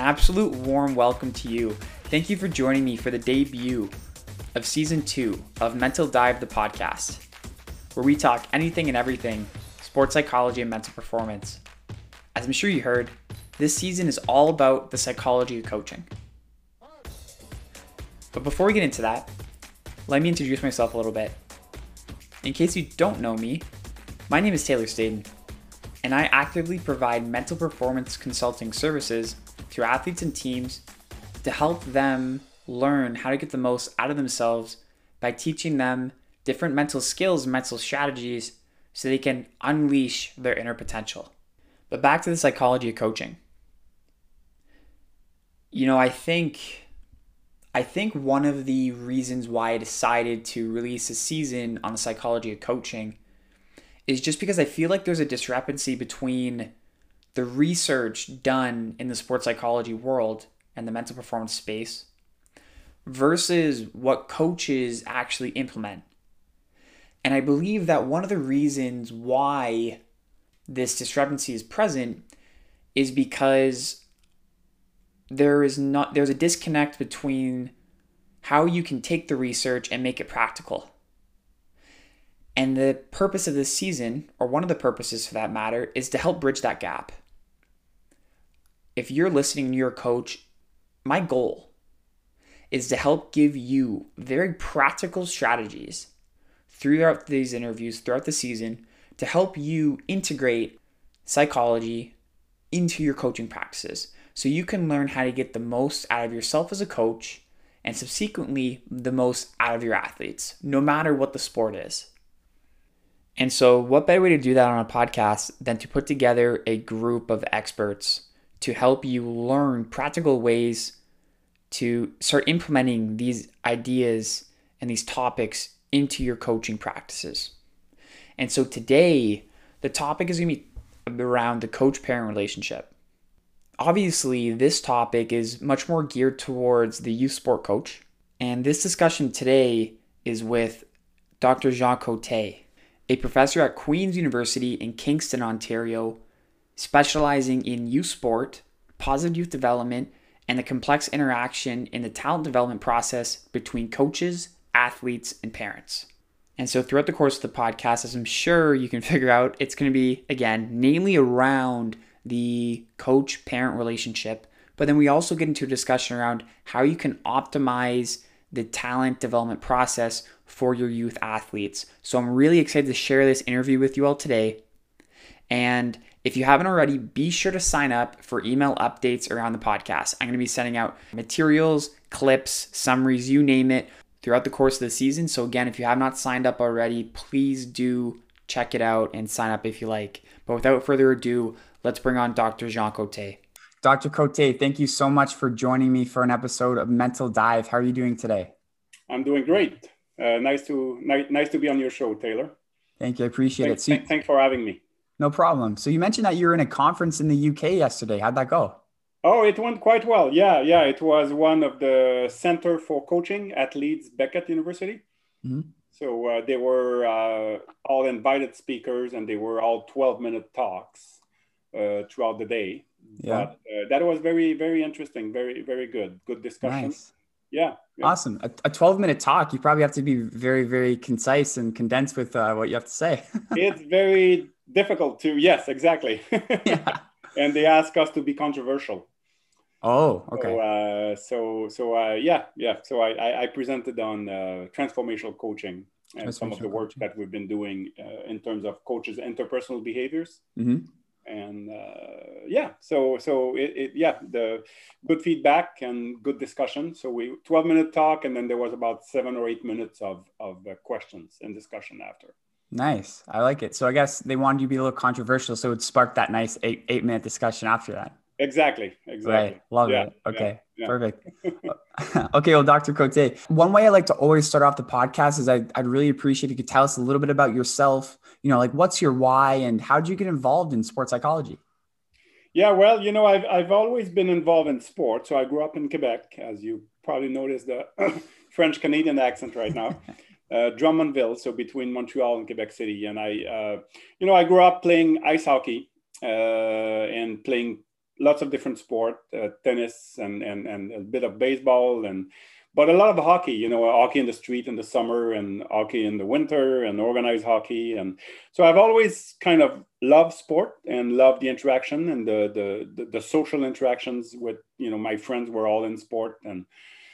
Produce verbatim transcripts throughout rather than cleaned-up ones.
absolute warm welcome to you. Thank you for joining me for the debut of season two of Mental Dive, the podcast, where we talk anything and everything sports psychology and mental performance. As I'm sure you heard, this season is all about the psychology of coaching. But before we get into that, let me introduce myself a little bit. In case you don't know me, my name is Taylor Staden, and I actively provide mental performance consulting services to athletes and teams to help them learn how to get the most out of themselves by teaching them different mental skills and mental strategies so they can unleash their inner potential. But back to the psychology of coaching. You know, I think I think one of the reasons why I decided to release a season on the psychology of coaching is just because I feel like there's a discrepancy between the research done in the sports psychology world and the mental performance space versus what coaches actually implement. And I believe that one of the reasons why this discrepancy is present is because there is not there's a disconnect between how you can take the research and make it practical. And the purpose of this season, or one of the purposes for that matter, is to help bridge that gap. If you're listening and you're a coach, my goal is to help give you very practical strategies throughout these interviews, throughout the season, to help you integrate psychology into your coaching practices so you can learn how to get the most out of yourself as a coach and subsequently the most out of your athletes, no matter what the sport is. And so what better way to do that on a podcast than to put together a group of experts to help you learn practical ways to start implementing these ideas and these topics into your coaching practices. And so today, the topic is going to be around the coach-parent relationship. Obviously, this topic is much more geared towards the youth sport coach. And this discussion today is with Doctor Jean Cote, a professor at Queen's University in Kingston, Ontario, specializing in youth sport, positive youth development, and the complex interaction in the talent development process between coaches, athletes, and parents. And so throughout the course of the podcast, as I'm sure you can figure out, it's going to be, again, mainly around the coach-parent relationship, but then we also get into a discussion around how you can optimize the talent development process for your youth athletes. So I'm really excited to share this interview with you all today. And if you haven't already, be sure to sign up for email updates around the podcast. I'm going to be sending out materials, clips, summaries, you name it, throughout the course of the season. So again, if you have not signed up already, please do check it out and sign up if you like. But without further ado, let's bring on Doctor Jean Cote. Doctor Cote, thank you so much for joining me for an episode of Mental Dive. How are you doing today? I'm doing great. Uh, nice to ni- nice to be on your show, Taylor. Thank you. I appreciate thanks, it. So you, thanks for having me. No problem. So you mentioned that you were in a conference in the U K yesterday. How'd that go? Oh, it went quite well. Yeah, yeah. It was one of the Center for Coaching at Leeds Beckett University. Mm-hmm. So uh, they were uh, all invited speakers, and they were all twelve-minute talks uh, throughout the day. Yeah. But uh, that was very, very interesting. Very, very good. Good discussion. Nice. Yeah, yeah. Awesome. A, a twelve-minute talk. You probably have to be very, very concise and condensed with uh, what you have to say. It's very difficult to. Yes, exactly. Yeah. And they ask us to be controversial. Oh, okay. So, uh, so, so uh, yeah, yeah. So I, I, I presented on uh, transformational coaching and some of the work coaching that we've been doing uh, in terms of coaches' interpersonal behaviors. Mm-hmm. And uh, yeah, so so it, it yeah, the good feedback and good discussion. So we twelve minute talk, and then there was about seven or eight minutes of of uh, questions and discussion after. Nice, I like it. So I guess they wanted you to be a little controversial, so it sparked that nice eight eight minute discussion after that. Exactly, exactly. Right, love yeah, it. Okay, yeah, yeah. Perfect. Okay, well, Doctor Cote, one way I like to always start off the podcast is I, I'd really appreciate if you could tell us a little bit about yourself. You know, like what's your why and how did you get involved in sports psychology? Yeah, well, you know, I've I've always been involved in sports. So I grew up in Quebec, as you probably noticed the French Canadian accent right now. uh, Drummondville, so between Montreal and Quebec City. And I, uh, you know, I grew up playing ice hockey uh, and playing lots of different sport, uh, tennis and, and, and a bit of baseball, and but a lot of hockey, you know, hockey in the street in the summer and hockey in the winter and organized hockey. And so I've always kind of loved sport and loved the interaction and the, the, the, the social interactions with, you know, my friends were all in sport. And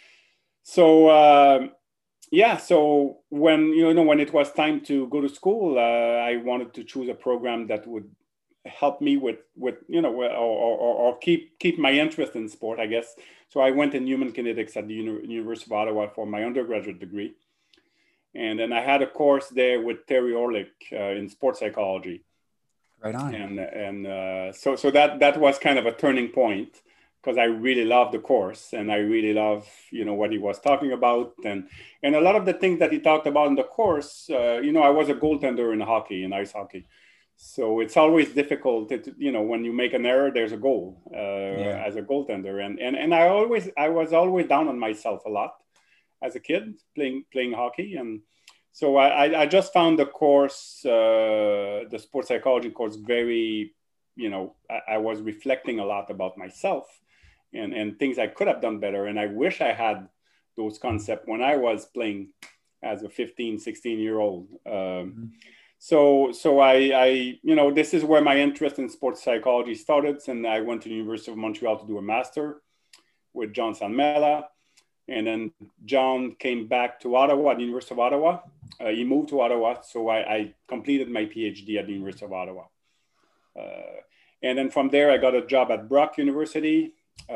so, uh, yeah, so when, you know, when it was time to go to school, uh, I wanted to choose a program that would help me with, with you know, or, or, or keep keep my interest in sport, I guess. So I went in human kinetics at the Uni- University of Ottawa for my undergraduate degree. And then I had a course there with Terry Orlick uh, in sports psychology. Right on. And, and uh, so, so that, that was kind of a turning point, because I really loved the course and I really love, you know, what he was talking about. And, and a lot of the things that he talked about in the course, uh, you know, I was a goaltender in hockey, in ice hockey. So it's always difficult, it, you know, when you make an error, there's a goal uh, yeah. as a goaltender. And, and, and I always, I was always down on myself a lot as a kid playing, playing hockey. And so I, I just found the course, uh, the sports psychology course, very, you know, I, I was reflecting a lot about myself and, and things I could have done better. And I wish I had those concepts when I was playing as a fifteen, sixteen year old. Um, mm-hmm. So, so I, I, you know, this is where my interest in sports psychology started. And I went to the University of Montreal to do a master with John Sanmela. And then John came back to Ottawa, at the University of Ottawa. Uh, he moved to Ottawa. So I, I completed my PhD at the University of Ottawa. Uh, and then from there, I got a job at Brock University uh,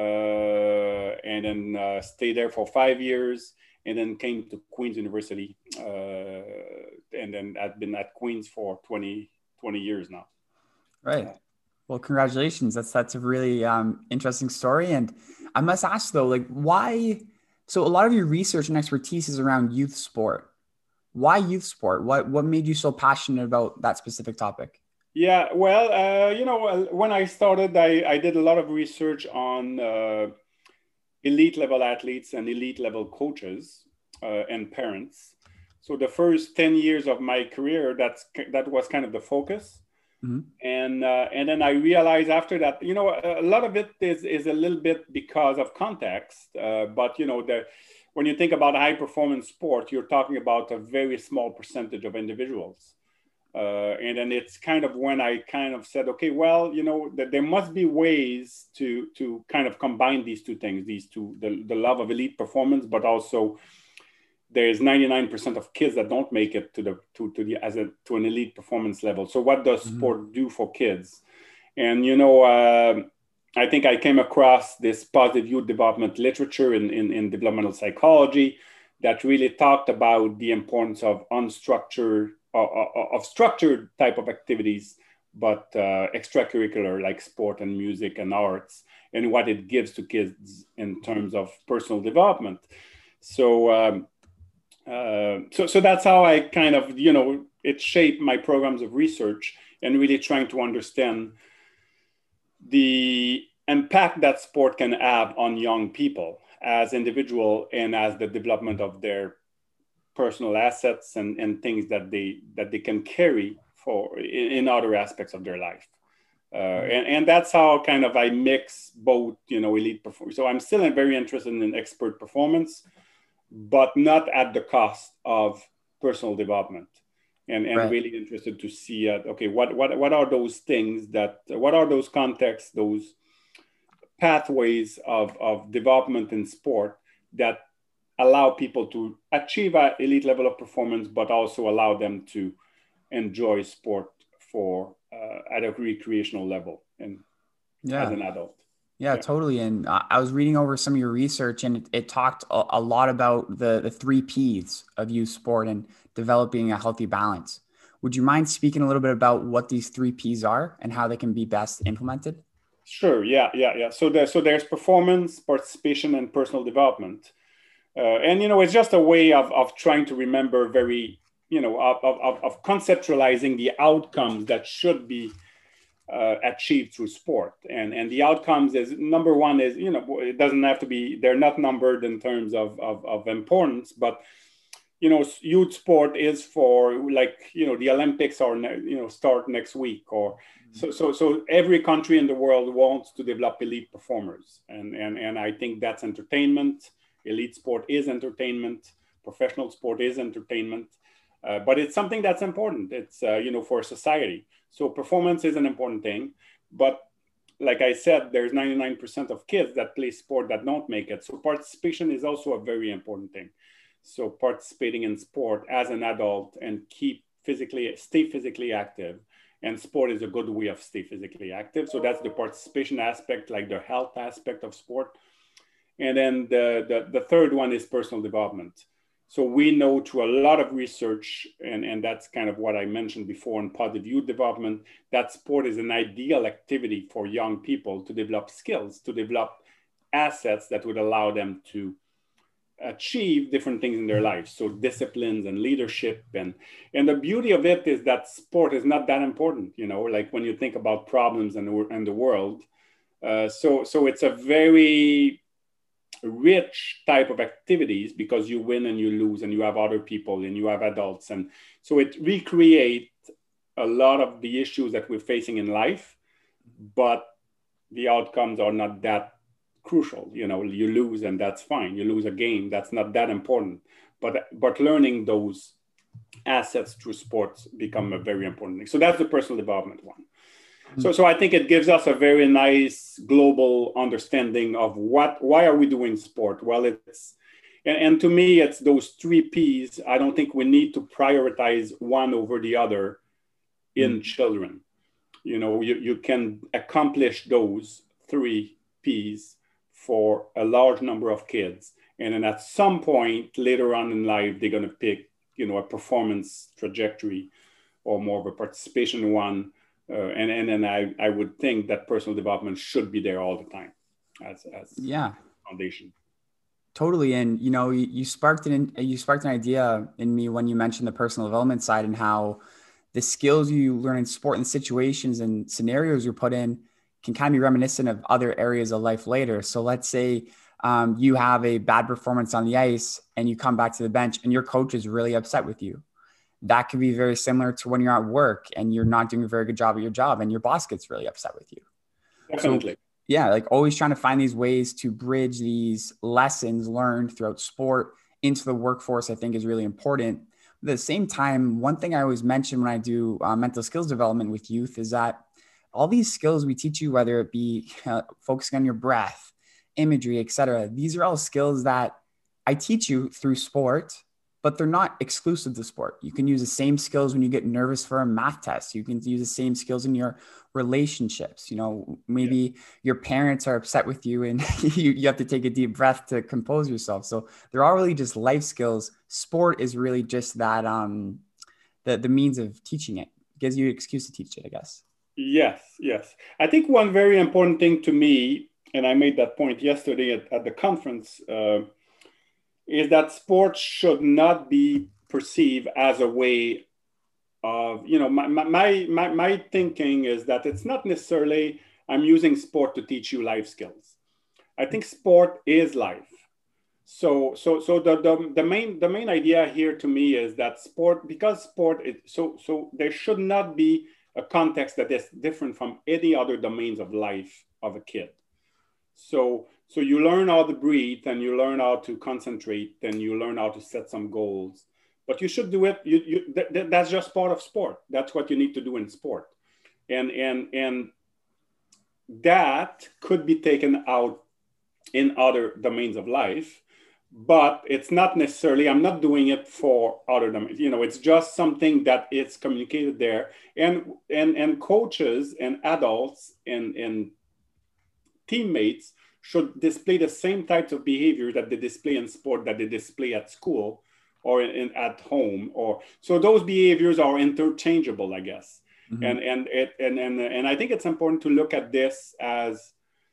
and then uh, stayed there for five years. And then came to Queen's University, uh, and then I've been at Queen's for twenty, twenty years now. Right. Well, congratulations. That's that's a really um, interesting story. And I must ask though, like, why? So a lot of your research and expertise is around youth sport. Why youth sport? What what made you so passionate about that specific topic? Yeah. Well, uh, you know, when I started, I, I did a lot of research on Uh, elite level athletes and elite level coaches uh, and parents. So the first ten years of my career, that's that was kind of the focus. Mm-hmm. And uh, and then I realized after that, you know, a, a lot of it is is a little bit because of context. Uh, but you know, the when you think about high performance sport, you're talking about a very small percentage of individuals. Uh, and then it's kind of when I kind of said, okay, well, you know, that there must be ways to to kind of combine these two things, these two, the, the love of elite performance, but also there's ninety-nine percent of kids that don't make it to the to, to the as a to an elite performance level. So what does mm-hmm. sport do for kids? And you know, uh, I think I came across this positive youth development literature in, in, in developmental psychology that really talked about the importance of unstructured of structured type of activities, but uh, extracurricular like sport and music and arts, and what it gives to kids in terms of personal development. So, um, uh, so, so that's how I kind of, you know, it shaped my programs of research and really trying to understand the impact that sport can have on young people as individual and as the development of their personal assets and, and things that they that they can carry for in, in other aspects of their life. Uh, and, and that's how kind of I mix both, you know, elite performance. So I'm still very interested in expert performance, but not at the cost of personal development. And, and right. really interested to see, uh, okay, what, what, what are those things that, what are those contexts, those pathways of, of development in sport that allow people to achieve an elite level of performance, but also allow them to enjoy sport for uh, at a recreational level and yeah. as an adult. Yeah, yeah. Totally. And uh, I was reading over some of your research, and it, it talked a, a lot about the, the three Ps of youth sport and developing a healthy balance. Would you mind speaking a little bit about what these three Ps are and how they can be best implemented? Sure. Yeah, yeah, yeah. So there, so there's performance, participation, and personal development. Uh, and, you know, it's just a way of, of trying to remember very, you know, of, of, of conceptualizing the outcomes that should be uh, achieved through sport. And, and the outcomes is, number one is, you know, it doesn't have to be, they're not numbered in terms of, of, of importance, but you know, youth sport is for, like, you know, the Olympics are, you know, start next week, or so, so, so every country in the world wants to develop elite performers. And, and, and I think that's entertainment. Elite sport is entertainment. Professional sport is entertainment. Uh, but it's something that's important. It's, uh, you know, for society. So performance is an important thing. But like I said, there's ninety-nine percent of kids that play sport that don't make it. So participation is also a very important thing. So participating in sport as an adult and keep physically, stay physically active. And sport is a good way of stay physically active. So that's the participation aspect, like the health aspect of sport. And then the, the, the third one is personal development. So we know through a lot of research, and, and that's kind of what I mentioned before in positive youth development, that sport is an ideal activity for young people to develop skills, to develop assets that would allow them to achieve different things in their lives. So disciplines and leadership. And, and the beauty of it is that sport is not that important, you know, like when you think about problems in the, in the world. Uh, so, so it's a very rich type of activities, because you win and you lose, and you have other people and you have adults. And so it recreates a lot of the issues that we're facing in life, but the outcomes are not that crucial. You know, you lose and that's fine. You lose a game, that's not that important. But, but learning those assets through sports become a very important thing. So that's the personal development one. So, so I think it gives us a very nice global understanding of what, why are we doing sport? Well, it's, and, and to me, it's those three P's. I don't think we need to prioritize one over the other in mm. children. You know, you, you can accomplish those three P's for a large number of kids. And then at some point later on in life, they're going to pick, you know, a performance trajectory or more of a participation one. Uh, and and then I, I would think that personal development should be there all the time as as yeah foundation. Totally. And you know, you, you sparked an you sparked an idea in me when you mentioned the personal development side, and how the skills you learn in sport and situations and scenarios you're put in can kind of be reminiscent of other areas of life later. So let's say um, you have a bad performance on the ice and you come back to the bench and your coach is really upset with you. That could be very similar to when you're at work and you're not doing a very good job at your job and your boss gets really upset with you. Definitely. So, yeah, like always trying to find these ways to bridge these lessons learned throughout sport into the workforce, I think is really important. But at the same time, one thing I always mention when I do uh, mental skills development with youth is that all these skills we teach you, whether it be uh, focusing on your breath, imagery, et cetera, these are all skills that I teach you through sport, but they're not exclusive to sport. You can use the same skills when you get nervous for a math test. You can use the same skills in your relationships. You know, maybe yeah. your parents are upset with you and you, you have to take a deep breath to compose yourself. So they're all really just life skills. Sport is really just that, um, the, the means of teaching it. It gives you an excuse to teach it, I guess. Yes, yes. I think one very important thing to me, and I made that point yesterday at, at the conference, uh, is that sports should not be perceived as a way of, you know, my, my, my, my thinking is that it's not necessarily I'm using sport to teach you life skills. I think sport is life. So, so, so the, the, the main, the main idea here to me is that sport, because sport is so, so there should not be a context that is different from any other domains of life of a kid. So, So you learn how to breathe and you learn how to concentrate and you learn how to set some goals, but you should do it. You, you, th- th- that's just part of sport. That's what you need to do in sport. And, and, and that could be taken out in other domains of life, but it's not necessarily, I'm not doing it for other domains. You know, it's just something that is communicated there. And, and, and coaches and adults and, and teammates should display the same types of behavior that they display in sport, that they display at school or in, in at home. Or so those behaviors are interchangeable, I guess. Mm-hmm. And and it and, and and I think it's important to look at this as,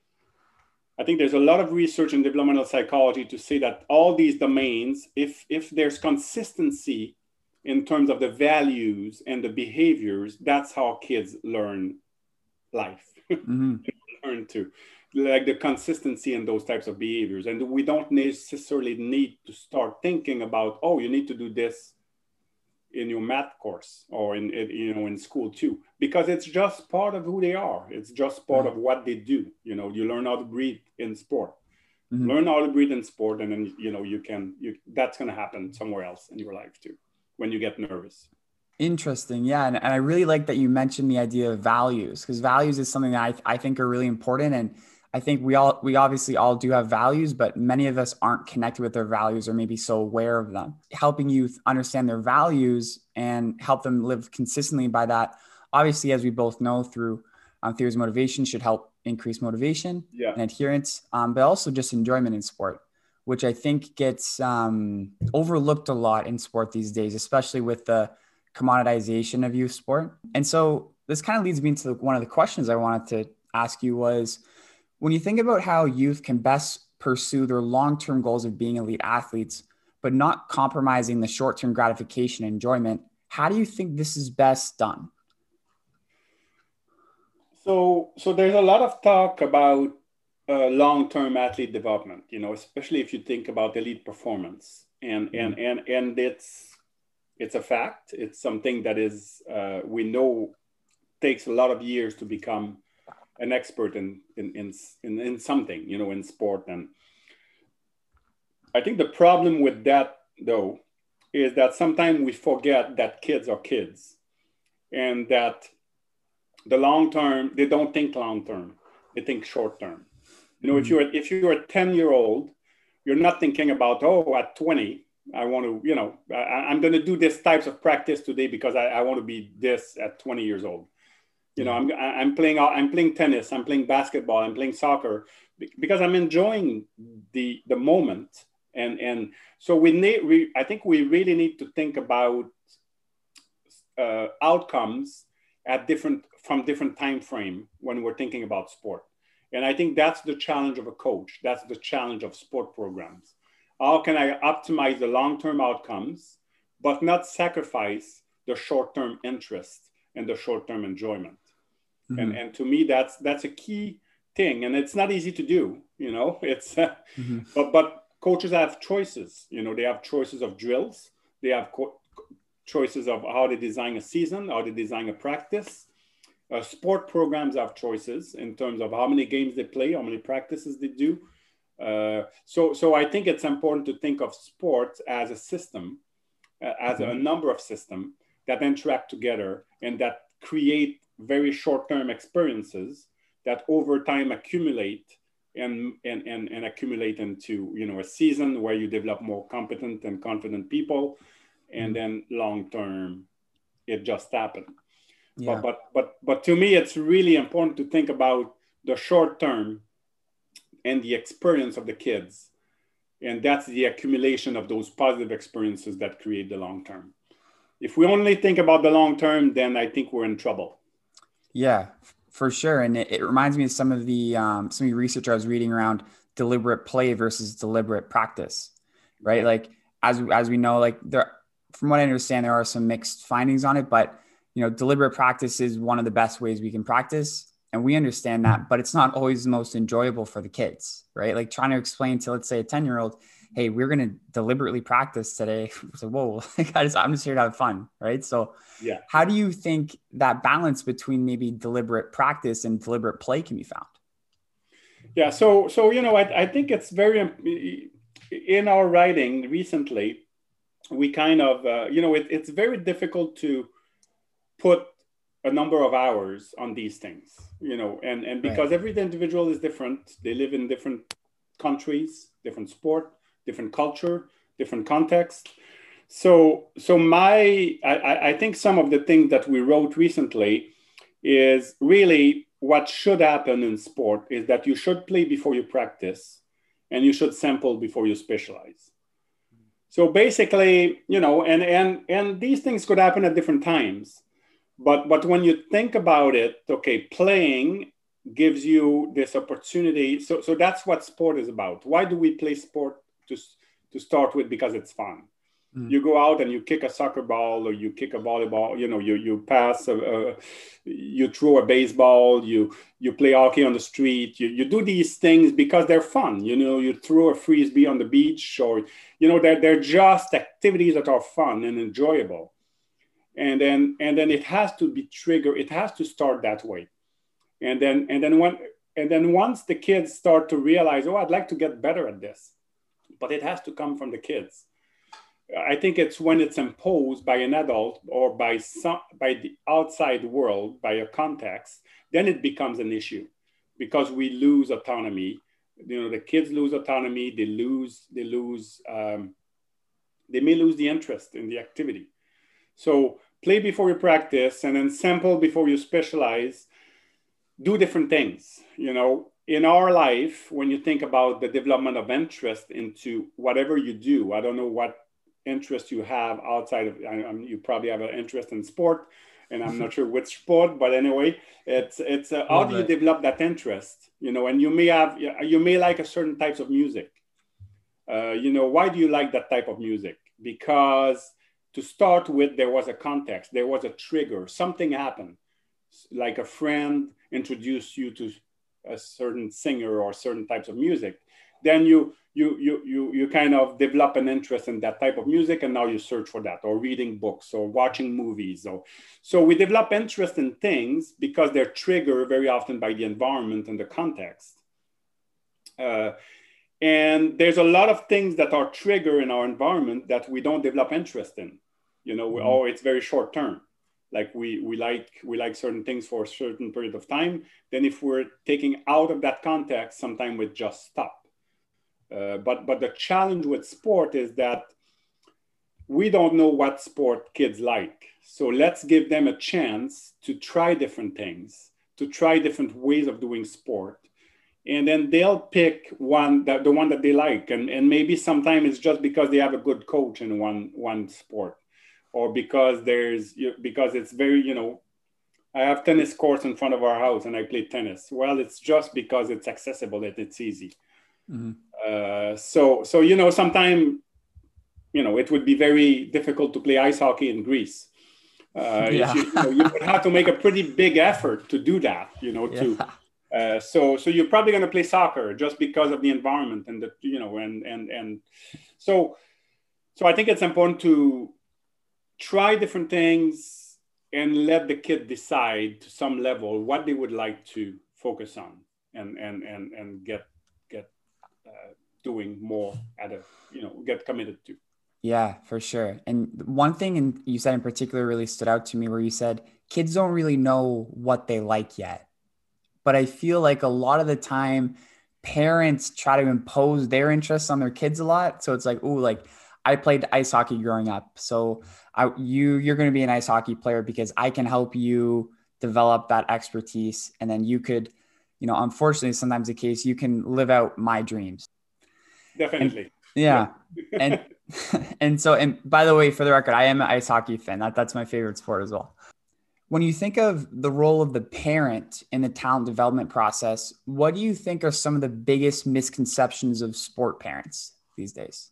I think there's a lot of research in developmental psychology to say that all these domains, if if there's consistency in terms of the values and the behaviors, that's how kids learn life. Mm-hmm. learn to. like the consistency in those types of behaviors. And we don't necessarily need to start thinking about, oh, you need to do this in your math course or in, you know, in school too, because it's just part of who they are. It's just part of what they do. You know, you learn how to breathe in sport, mm-hmm. learn how to breathe in sport. And then, you know, you can, you, that's going to happen somewhere else in your life too, when you get nervous. Interesting. Yeah. And, and I really like that you mentioned the idea of values, because values is something that I, I think are really important. And I think we all, we obviously all do have values, but many of us aren't connected with their values or maybe so aware of them. Helping youth understand their values and help them live consistently by that, obviously, as we both know through um, theories of motivation, should help increase motivation yeah. and adherence, um, but also just enjoyment in sport, which I think gets um, overlooked a lot in sport these days, especially with the commoditization of youth sport. And so this kind of leads me into one of the questions I wanted to ask you was, when you think about how youth can best pursue their long-term goals of being elite athletes, but not compromising the short-term gratification and enjoyment, how do you think this is best done? So, so there's a lot of talk about uh, long-term athlete development, you know, especially if you think about elite performance, and mm-hmm. and and and it's it's a fact. It's something that is uh, we know takes a lot of years to become an expert in, in, in, in, in something, you know, in sport. And I think the problem with that, though, is that sometimes we forget that kids are kids and that the long term, they don't think long term, they think short term. You know, mm-hmm. if you're if you're a ten year old, you're not thinking about, oh, at twenty, I want to, you know, I, I'm going to do this types of practice today because I, I want to be this at twenty years old. You know, I'm I'm playing I'm playing tennis, I'm playing basketball, I'm playing soccer because I'm enjoying the the moment, and and so we need we I think we really need to think about uh, outcomes at different from different time frame when we're thinking about sport, and I think that's the challenge of a coach. That's the challenge of sport programs. How can I optimize the long-term outcomes, but not sacrifice the short-term interest and the short-term enjoyment? Mm-hmm. And and to me, that's that's a key thing, and it's not easy to do. You know, it's uh, mm-hmm. but but coaches have choices. You know, they have choices of drills. They have co- choices of how they design a season, how they design a practice. Uh, sport programs have choices in terms of how many games they play, how many practices they do. Uh, so so I think it's important to think of sports as a system, uh, as mm-hmm. a number of systems that interact together and that create very short-term experiences that over time accumulate and, and, and, and accumulate into, you know, a season where you develop more competent and confident people. And then long-term, it just happened. Yeah. But, but, but, but to me, it's really important to think about the short-term and the experience of the kids. And that's the accumulation of those positive experiences that create the long-term. If we only think about the long-term, then I think we're in trouble. Yeah, for sure. And it, it reminds me of some of the um, some of the research I was reading around deliberate play versus deliberate practice, right? Like as as we know, like there, from what I understand, there are some mixed findings on it, but you know, deliberate practice is one of the best ways we can practice, and we understand that. But it's not always the most enjoyable for the kids, right? Like trying to explain to, let's say, a ten year old, hey, we're going to deliberately practice today. So, whoa, I just, I'm just here to have fun. Right. So yeah, how do you think that balance between maybe deliberate practice and deliberate play can be found? Yeah. So, so, you know, I, I think it's very, in our writing recently, we kind of, uh, you know, it, it's very difficult to put a number of hours on these things, you know, and, and because right. every individual is different. They live in different countries, different sport, different culture, different context. So, so my, I, I think some of the things that we wrote recently is really what should happen in sport is that you should play before you practice and you should sample before you specialize. So basically, you know, and, and, and these things could happen at different times, but, but when you think about it, okay, playing gives you this opportunity. So, so that's what sport is about. Why do we play sport? To, to start with, because it's fun. Mm. You go out and you kick a soccer ball, or you kick a volleyball, you know, you, you pass, a, a, you throw a baseball, you, you play hockey on the street, you, you do these things because they're fun. You know, you throw a frisbee on the beach, or, you know, they're, they're just activities that are fun and enjoyable. And then, and then it has to be triggered. It has to start that way. And then, and then when, and then once the kids start to realize, oh, I'd like to get better at this, but it has to come from the kids. I think it's when it's imposed by an adult or by some, by the outside world, by a context, then it becomes an issue, because we lose autonomy. You know, the kids lose autonomy. They lose, they lose, um, they may lose the interest in the activity. So play before you practice, and then sample before you specialize. Do different things. You know, in our life, when you think about the development of interest into whatever you do, I don't know what interest you have outside of, I mean, you probably have an interest in sport, and I'm not sure which sport, but anyway, it's it's uh, how do you develop that interest? You know, and you may have, you may like a certain types of music. Uh, you know, why do you like that type of music? Because to start with, there was a context, there was a trigger, something happened, like a friend introduced you to a certain singer or certain types of music. Then you you you you you kind of develop an interest in that type of music, and now you search for that, or reading books, or watching movies. Or so we develop interest in things because they're triggered very often by the environment and the context. Uh, and there's a lot of things that are triggered in our environment that we don't develop interest in. You know, mm-hmm. or it's very short term. Like we we like we like certain things for a certain period of time. Then if we're taking out of that context, sometimes we just stop. Uh, but but the challenge with sport is that we don't know what sport kids like. So let's give them a chance to try different things, to try different ways of doing sport. And then they'll pick one, that, the one that they like. And, and maybe sometimes it's just because they have a good coach in one, one sport, or because there's, because it's very, you know, I have tennis courts in front of our house and I play tennis. Well, it's just because it's accessible, that it's easy. Mm-hmm. Uh, so, so, you know, sometimes, you know, it would be very difficult to play ice hockey in Greece. Uh, yeah. you, you, know, you would have to make a pretty big effort to do that, you know, to, yeah. uh, so, so you're probably going to play soccer just because of the environment and the, you know, and, and, and so, so I think it's important to try different things and let the kid decide to some level what they would like to focus on, and, and, and, and get, get, uh, doing more at a, you know, get committed to. Yeah, for sure. And one thing in, you said in particular really stood out to me, where you said kids don't really know what they like yet. But I feel like a lot of the time parents try to impose their interests on their kids a lot. So it's like, oh, like I played ice hockey growing up. So I, you, you're going to be an ice hockey player because I can help you develop that expertise. And then you could, you know, unfortunately, sometimes the case, you can live out my dreams. Definitely. And, yeah. and, and so, and by the way, for the record, I am an ice hockey fan. That, that's my favorite sport as well. When you think of the role of the parent in the talent development process, what do you think are some of the biggest misconceptions of sport parents these days?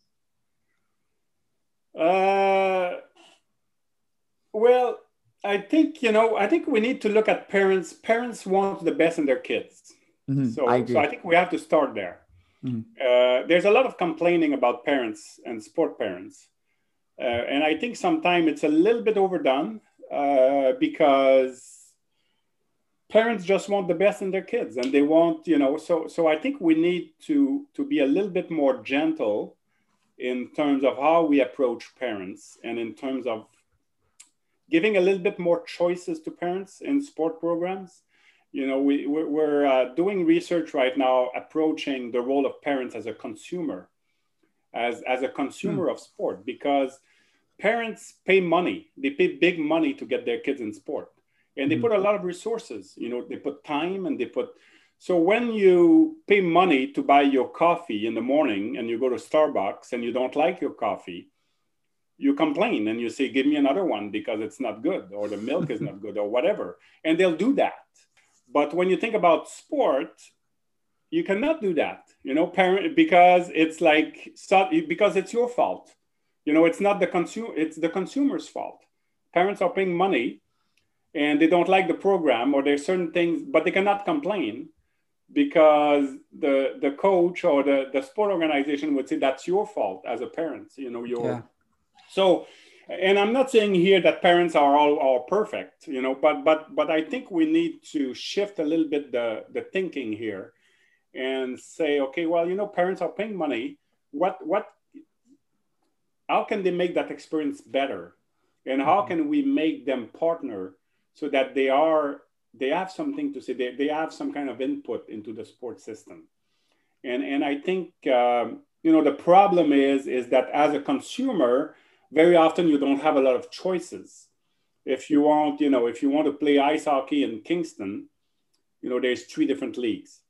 Uh, well, I think, you know, I think we need to look at parents. Parents want the best in their kids. Mm-hmm. So, I so I think we have to start there. Mm-hmm. Uh, there's a lot of complaining about parents and sport parents. Uh, and I think sometimes it's a little bit overdone. Uh, because parents just want the best in their kids, and they want, you know, so so I think we need to to be a little bit more gentle in terms of how we approach parents, and in terms of giving a little bit more choices to parents in sport programs. You know, we we're, we're uh, doing research right now approaching the role of parents as a consumer, as as a consumer mm. of sport, because parents pay money. They pay big money to get their kids in sport. And they mm-hmm. put a lot of resources. You know, they put time and they put... So when you pay money to buy your coffee in the morning and you go to Starbucks and you don't like your coffee, you complain and you say, give me another one because it's not good, or the milk is not good, or whatever. And they'll do that. But when you think about sport, you cannot do that, you know, parent, because it's like, because it's your fault. You know, it's not the consumer, it's the consumer's fault. Parents are paying money and they don't like the program, or there's certain things, but they cannot complain because the the coach or the, the sport organization would say that's your fault as a parent. You know, your yeah. So, and I'm not saying here that parents are all, all perfect, you know, but but but I think we need to shift a little bit the, the thinking here and say, okay, well, you know, parents are paying money. What what how can they make that experience better? And how can we make them partner so that they are they have something to say, they, they have some kind of input into the sports system. And and I think um, you know, the problem is is that as a consumer, very often you don't have a lot of choices. If you want, you know, if you want to play ice hockey in Kingston, you know, there's three different leagues.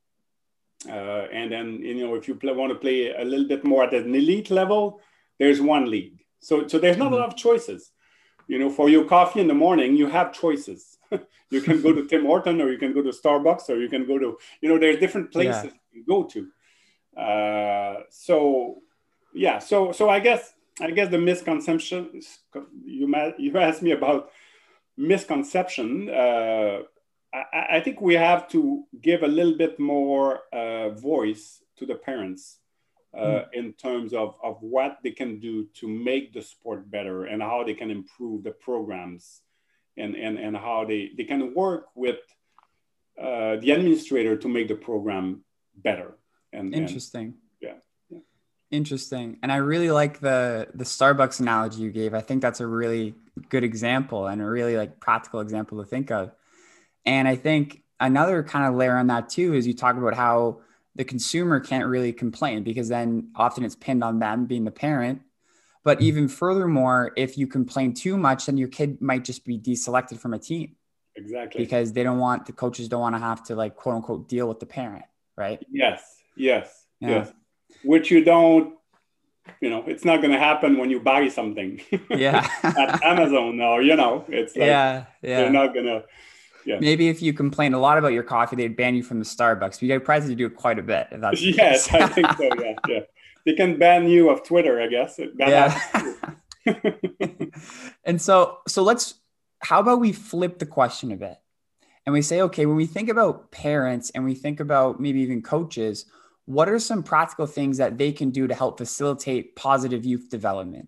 Uh, and then, you know, if you play, want to play a little bit more at an elite level, there's one league. So, so there's not mm-hmm. a lot of choices. You know, for your coffee in the morning, you have choices. You can go to Tim Horton, or you can go to Starbucks, or you can go to, you know, there's different places yeah. you can go to. Uh, so, yeah. So, so I guess, I guess the misconception, you, you asked me about misconception. Uh, I, I think we have to give a little bit more uh, voice to the parents uh, mm. in terms of, of what they can do to make the sport better and how they can improve the programs and, and, and how they, they can work with uh, the administrator to make the program better. And, Interesting. And, yeah. yeah. Interesting. And I really like the, the Starbucks analogy you gave. I think that's a really good example and a really like practical example to think of. And I think another kind of layer on that too is you talk about how the consumer can't really complain because then often it's pinned on them being the parent. But even furthermore, if you complain too much, then your kid might just be deselected from a team. Exactly. Because they don't want, the coaches don't want to have to like, quote unquote, deal with the parent, right? Yes, yes, yeah. yes. Which you don't, you know, it's not going to happen when you buy something. Yeah. At Amazon, or, you know, it's like, yeah, yeah. they're not going to. Yeah. Maybe if you complain a lot about your coffee, they'd ban you from the Starbucks. But you get prizes to do it quite a bit. If that's yes, I think so. Yeah, yeah. They can ban you of Twitter, I guess. That yeah. And so, so let's. How about we flip the question a bit, and we say, okay, when we think about parents and we think about maybe even coaches, what are some practical things that they can do to help facilitate positive youth development?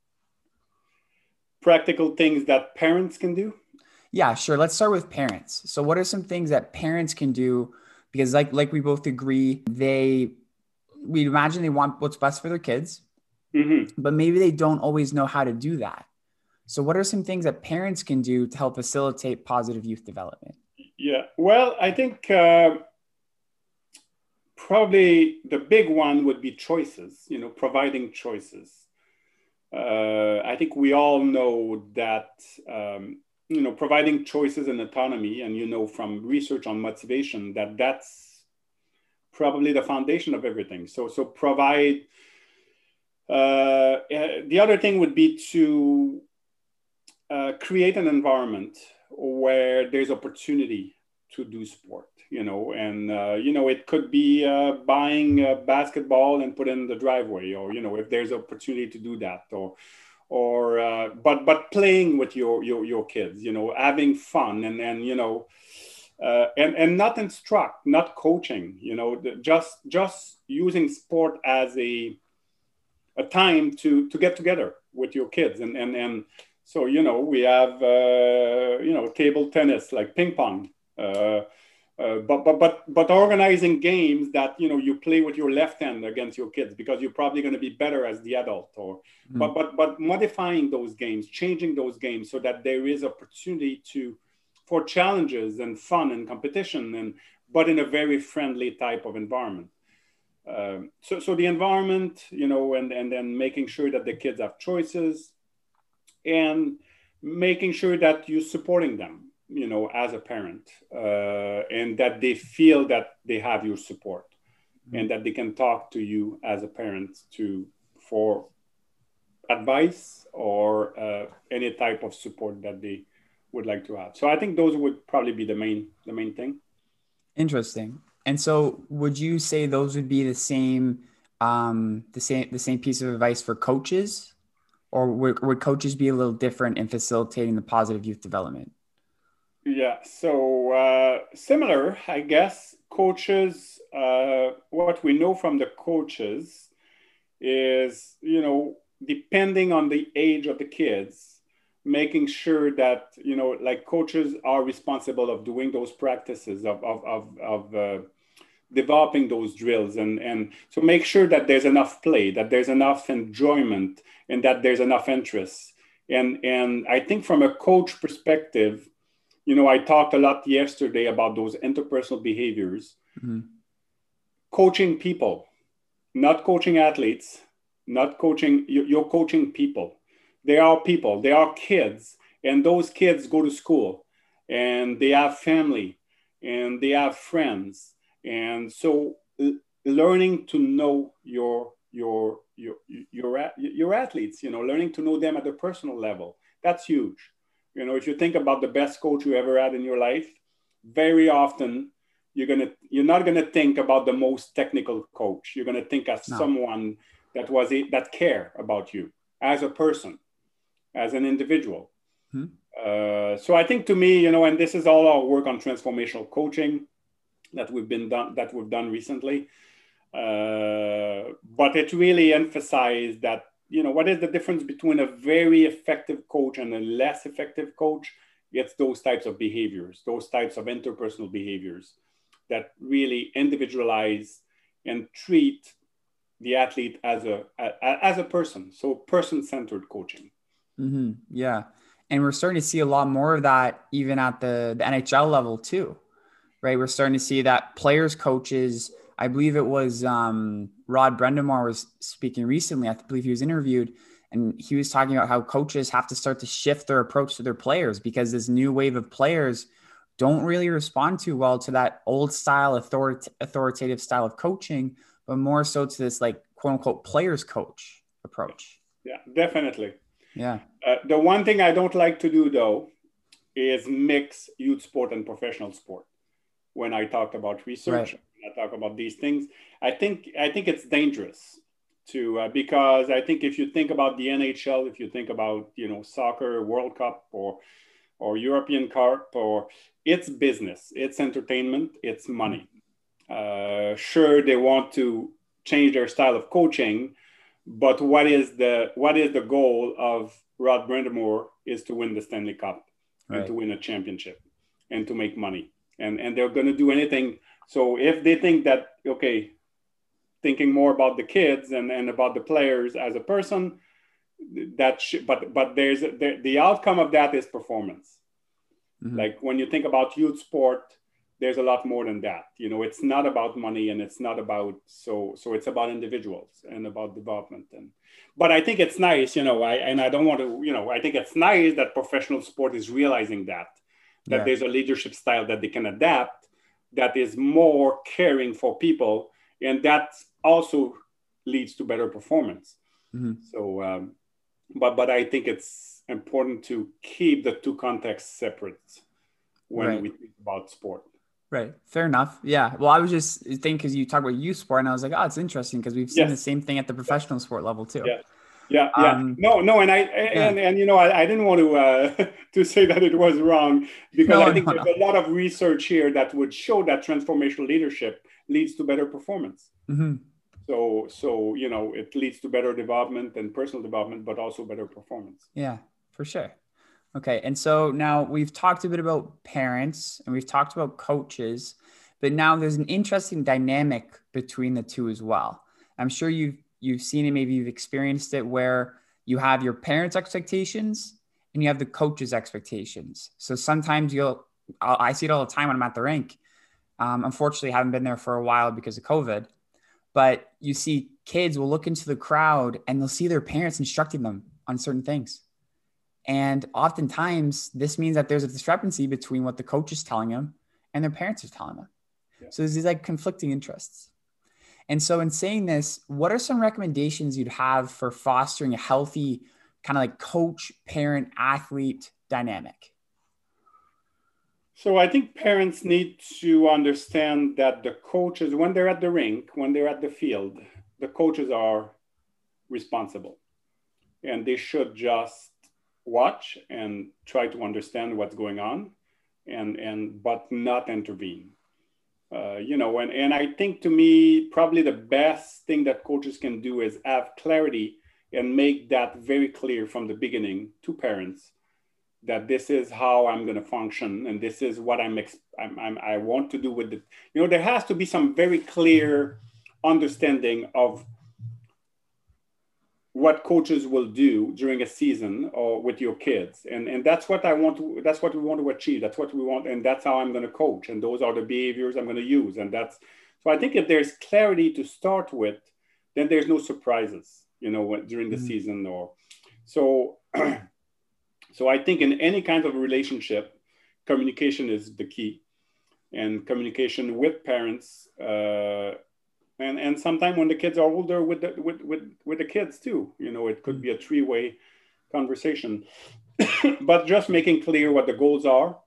Practical things that parents can do? Yeah, sure. Let's start with parents. So what are some things that parents can do? Because like, like we both agree, they, we imagine they want what's best for their kids, mm-hmm. but maybe they don't always know how to do that. So what are some things that parents can do to help facilitate positive youth development? Yeah, well, I think uh, probably the big one would be choices, you know, providing choices. Uh, I think we all know that, um, you know, providing choices and autonomy, and, you know, from research on motivation, that that's probably the foundation of everything. So, so provide, uh, the other thing would be to uh, create an environment where there's opportunity to do sport, you know, and, uh, you know, it could be uh, buying a basketball and put it in the driveway, or, you know, if there's opportunity to do that, or, or, uh, but, but playing with your, your, your kids, you know, having fun and, and, you know, uh, and, and not instruct, not coaching, you know, just, just using sport as a, a time to, to get together with your kids. And, and, and so, you know, we have, uh, you know, table tennis, like ping pong, uh, Uh, but but but but organizing games that, you know, you play with your left hand against your kids because you're probably going to be better as the adult, or mm. but but but modifying those games, changing those games so that there is opportunity to for challenges and fun and competition, and but in a very friendly type of environment. Um, so so the environment, you know, and and then making sure that the kids have choices, and making sure that you're supporting them, you know, as a parent, uh, and that they feel that they have your support, mm-hmm. and that they can talk to you as a parent to for advice or uh, any type of support that they would like to have. So I think those would probably be the main the main thing. Interesting. And so, would you say those would be the same um, the same the same piece of advice for coaches? or would, would coaches be a little different in facilitating the positive youth development? Yeah, so uh, similar, I guess. Coaches, uh, what we know from the coaches is, you know, depending on the age of the kids, making sure that, you know, like coaches are responsible of doing those practices, of, of, of, of uh, developing those drills. And, and so make sure that there's enough play, that there's enough enjoyment, and that there's enough interest. And, and I think from a coach perspective, you know, I talked a lot yesterday about those interpersonal behaviors. Mm-hmm. Coaching people, not coaching athletes, not coaching, you're coaching people. They are people, they are kids, and those kids go to school and they have family and they have friends. And so learning to know your, your, your, your, your athletes, you know, learning to know them at a personal level, that's huge. You know, if you think about the best coach you ever had in your life, very often you're gonna you're not gonna think about the most technical coach. You're gonna think as no. someone that was a, that care about you as a person, as an individual. Hmm. Uh, so I think to me, you know, and this is all our work on transformational coaching that we've been done that we've done recently. Uh, but it really emphasized that, you know, what is the difference between a very effective coach and a less effective coach? It's those types of behaviors, those types of interpersonal behaviors that really individualize and treat the athlete as a, a as a person. So person-centered coaching. Mm-hmm. Yeah. And we're starting to see a lot more of that even at the, the N H L level too, right? We're starting to see that players, coaches, I believe it was um, Rod Brind'Amour was speaking recently. I believe he was interviewed, and he was talking about how coaches have to start to shift their approach to their players because this new wave of players don't really respond too well to that old style, authority, authoritative style of coaching, but more so to this like quote unquote players coach approach. Yeah, definitely. Yeah. Uh, the one thing I don't like to do though is mix youth sport and professional sport. When I talk about research, right. I talk about these things. I think I think it's dangerous to uh, because I think if you think about the N H L, if you think about, you know, soccer, World Cup, or or European Cup, or it's business, it's entertainment, it's money. Uh, sure, they want to change their style of coaching, but what is the what is the goal of Rod Brind'Amour is to win the Stanley Cup, right. and to win a championship and to make money. And, and they're going to do anything. So if they think that, okay, thinking more about the kids and, and about the players as a person, that sh- but but there's there, the outcome of that is performance. Mm-hmm. Like when you think about youth sport, there's a lot more than that. You know, it's not about money and it's not about so so it's about individuals and about development. And but I think it's nice, you know, I and I don't want to, you know, I think it's nice that professional sport is realizing that. that yeah. there's a leadership style that they can adapt that is more caring for people, and that also leads to better performance. Mm-hmm. So, um, but but I think it's important to keep the two contexts separate when right. we think about sport. Right. Fair enough. Yeah. Well, I was just thinking because you talk about youth sport, and I was like, oh, it's interesting because we've seen yes. the same thing at the professional sport level too. Yeah. Yeah, yeah, um, no, no, and I and, yeah. and you know I, I didn't want to uh, to say that it was wrong because no, I think no, there's no. a lot of research here that would show that transformational leadership leads to better performance. Mm-hmm. So so you know it leads to better development and personal development, but also better performance. Yeah, for sure. Okay, and so now we've talked a bit about parents and we've talked about coaches, but now there's an interesting dynamic between the two as well. I'm sure you've You've seen it, maybe you've experienced it where you have your parents' expectations and you have the coach's expectations. So sometimes you'll, I'll, I see it all the time when I'm at the rink. Um, unfortunately, I haven't been there for a while because of COVID, but you see kids will look into the crowd and they'll see their parents instructing them on certain things. And oftentimes this means that there's a discrepancy between what the coach is telling them and their parents are telling them. Yeah. So there's these like conflicting interests. And so in saying this, what are some recommendations you'd have for fostering a healthy kind of like coach, parent, athlete dynamic? So I think parents need to understand that the coaches, when they're at the rink, when they're at the field, the coaches are responsible. and they should just watch and try to understand what's going on, and and but not intervene. Uh, you know, and, and I think, to me, probably the best thing that coaches can do is have clarity and make that very clear from the beginning to parents, that this is how I'm going to function, and this is what I'm, ex- I'm, I'm I want to do with it. You know, there has to be some very clear understanding of what coaches will do during a season or with your kids. And, and that's what I want to, that's what we want to achieve. That's what we want. And that's how I'm going to coach. And those are the behaviors I'm going to use. And that's, so I think if there's clarity to start with, then there's no surprises, you know, during the mm-hmm. season or so. So I think in any kind of relationship, communication is the key, and communication with parents, uh, And and sometimes when the kids are older, with the with, with with the kids too, you know, it could be a three-way conversation. But just making clear what the goals are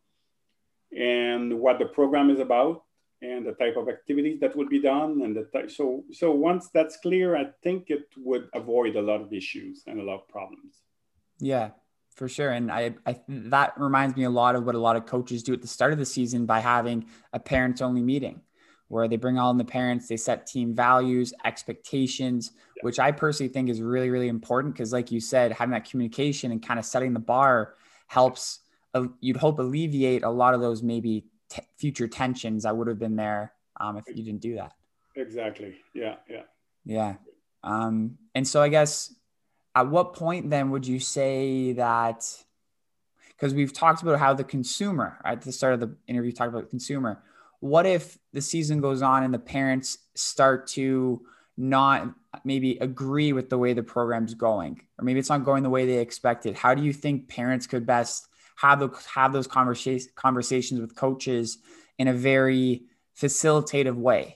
and what the program is about and the type of activities that would be done, and the type, so so once that's clear, I think it would avoid a lot of issues and a lot of problems. Yeah, for sure. And I, I that reminds me a lot of what a lot of coaches do at the start of the season by having a parents-only meeting, where they bring all in the parents, they set team values, expectations, yeah. which I personally think is really, really important. Because like you said, having that communication and kind of setting the bar helps, uh, you'd hope, alleviate a lot of those maybe t- future tensions that would have been there um, if you didn't do that. Exactly. Yeah. Yeah. Yeah. Um, and so I guess at what point then would you say that, because we've talked about how the consumer, at the start of the interview, talked about the consumer, what if the season goes on and the parents start to not maybe agree with the way the program's going, or maybe it's not going the way they expected? How do you think parents could best have those, have those conversations conversations with coaches in a very facilitative way?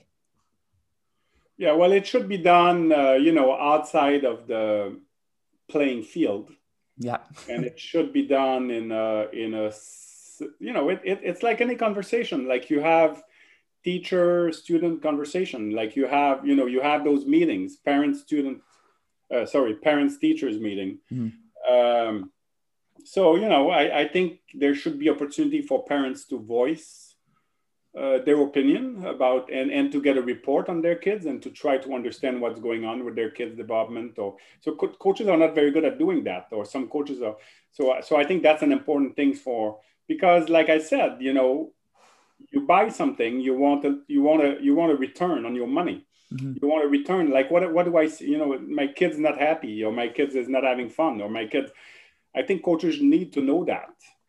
Yeah, well, it should be done, uh, you know, outside of the playing field. Yeah. And it should be done in a, in a, you know, it, it it's like any conversation, like you have teacher student conversation, like you have, you know, you have those meetings, parent student, uh, sorry, parents teachers meeting. Mm-hmm. Um, so, you know, I, I think there should be opportunity for parents to voice uh, their opinion about, and, and to get a report on their kids and to try to understand what's going on with their kids' development. Or so co- coaches are not very good at doing that, or some coaches are. So, so I think that's an important thing for, because like I said, you know, you buy something, you want to, you want to, you want to return on your money. Mm-hmm. You want to return, like, what, what do I see? You know, my kid's not happy, or my kids is not having fun, or my kids, I think coaches need to know that.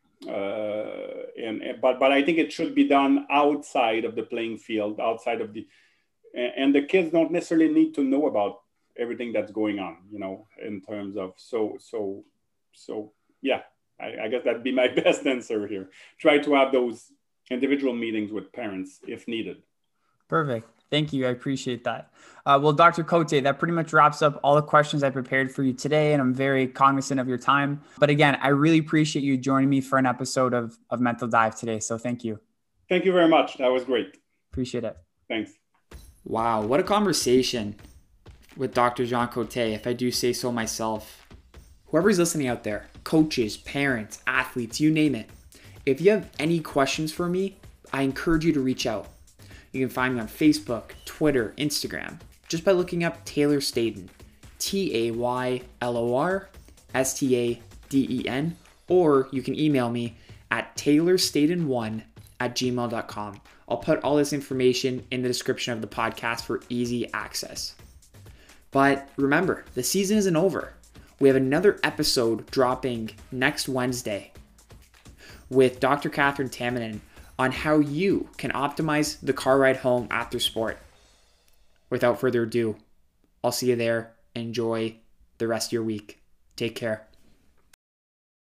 Uh, and, and, but, but I think it should be done outside of the playing field, outside of the, and, and the kids don't necessarily need to know about everything that's going on, you know, in terms of, so, so, so, yeah. I, I guess that'd be my best answer here. Try to have those individual meetings with parents if needed. Perfect. Thank you. I appreciate that. Uh, well, Doctor Cote, that pretty much wraps up all the questions I prepared for you today, and I'm very cognizant of your time. But again, I really appreciate you joining me for an episode of, of Mental Dive today. So thank you. Thank you very much. That was great. Appreciate it. Thanks. Wow. What a conversation with Doctor Jean Cote, if I do say so myself. Whoever's listening out there, coaches, parents, athletes, you name it. If you have any questions for me, I encourage you to reach out. You can find me on Facebook, Twitter, Instagram, just by looking up Taylor Staden, T A Y L O R S T A D E N, or you can email me at taylor staden one at gmail dot com. I'll put all this information in the description of the podcast for easy access. But remember, the season isn't over. We have another episode dropping next Wednesday with Doctor Catherine Tamanin on how you can optimize the car ride home after sport. Without further ado, I'll see you there. Enjoy the rest of your week. Take care.